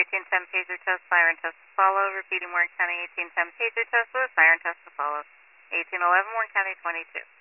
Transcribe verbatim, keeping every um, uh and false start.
eighteen ten pager test, siren test to follow. Repeating Warren County eighteen ten pager test with a siren test to follow. eighteen eleven Warren County twenty-two.